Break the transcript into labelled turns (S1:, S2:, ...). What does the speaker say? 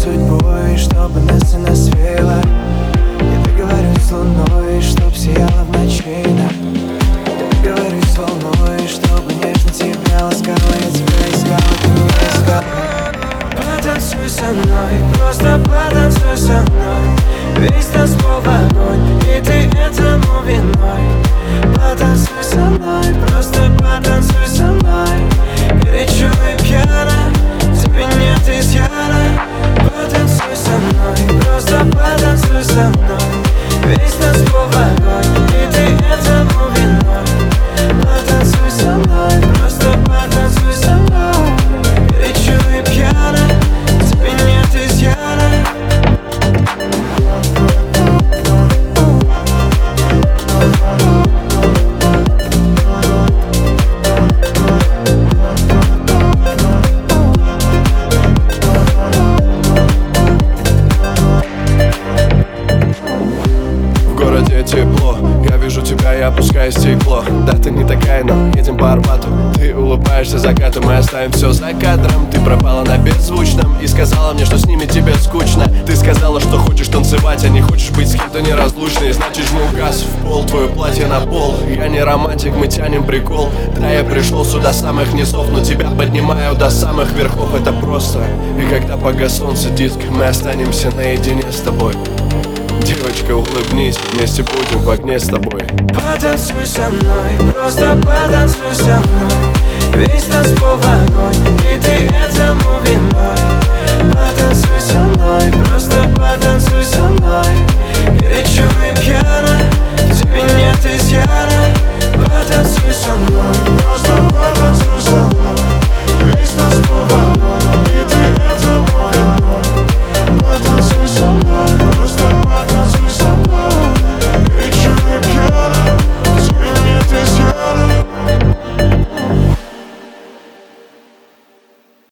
S1: судьбой, чтобы нас и нас свело. Я договорюсь с луной, чтоб сияла в ночи, да. Я договорюсь с волной, чтобы нежно тебя ласкала. Я тебя искала, ты меня искала. Потанцуй со мной, просто потанцуй со мной. Весь танцпол в огонь, и ты этому виной. Потанцуй со мной, просто потанцуй со мной. Горячо и пьяно, тебе нет изъяна. Потанцуй со мной, просто потанцуй со мной. Весь танцпол в огонь, и ты этому виной. Потанцуй со мной, просто потанцуй со мной. Горячо и пьяно, тебе нет изъяна.
S2: В городе тепло, я вижу тебя и опускаю стекло. Да, ты не такая, но едем по Арбату. Ты улыбаешься закату, мы оставим все за кадром. Ты пропала на беззвучном и сказала мне, что с ними тебе скучно. Ты сказала, что хочешь танцевать, а не хочешь быть с кем-то неразлучной. Значит, жму газ в пол, твое платье на пол. Я не романтик, мы тянем прикол. Да, я пришел сюда с самых низов, но тебя поднимаю до самых верхов. Это просто. И когда погас солнце диск, мы останемся наедине с тобой. Девочка, улыбнись, вместе будем в огне с тобой.
S1: Потанцуй со мной, просто потанцуй со мной. Весь танцпол в огонь, и ты